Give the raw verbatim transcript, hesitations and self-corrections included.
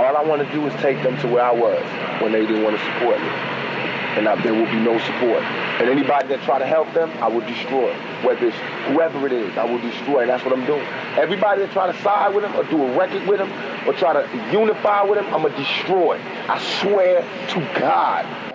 all I want to do is take them to where I was when they didn't want to support me. And I, there will be no support. And anybody that try to help them, I will destroy. Whether it's whoever it is, I will destroy. And that's what I'm doing. Everybody that try to side with them or do a record with them or try to unify with them, I'm going to destroy. I swear to God.